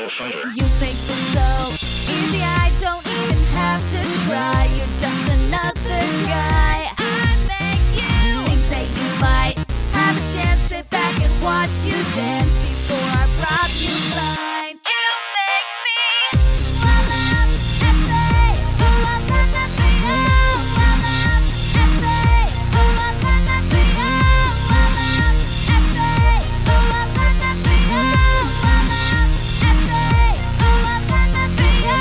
You make it so easy, I don't even have to try. You're just another guy. I beg you think that you might have a chance. Sit back and watch you dance before I rob you blind. You make me swell up and say, ooh, I love that for you. Swell up and say, ooh, I love that for you. Swell up and say, ooh, I love that for you. Swell up and say, ooh, I love that for you.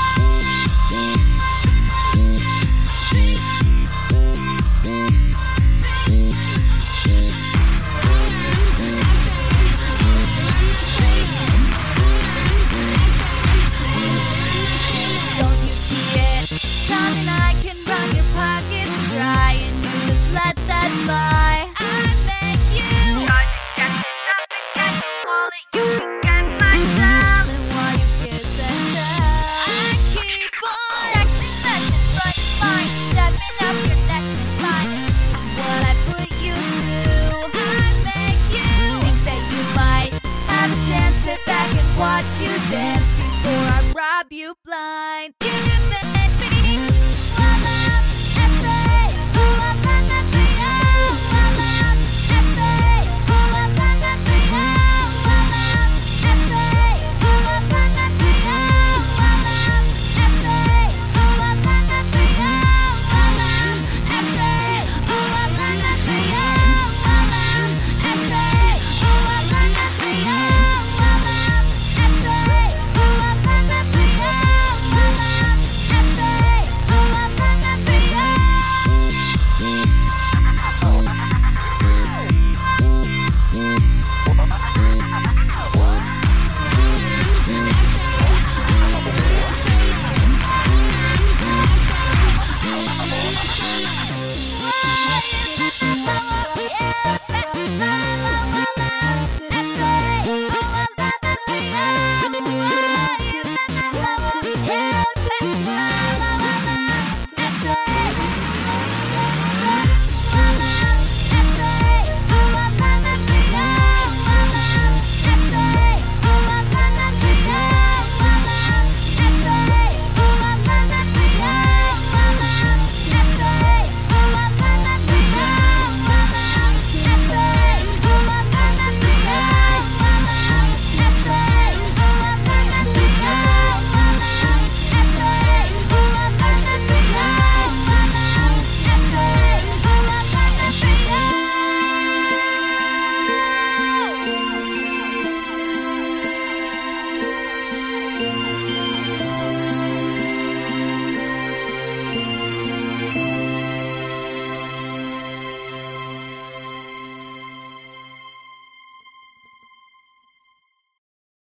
Don't you see it? Coming, I can run your pockets dry, and you just let that fly. I beg you. Charge it, get it, drop it, get your wallet. You can get my style, and while you kiss and tell, I keep on acting messing, but it's fine. Stepping up your neck and fine. What I put you through, I beg you. Think that you might have a chance. Sit back and watch you dance before I rob you blind. You just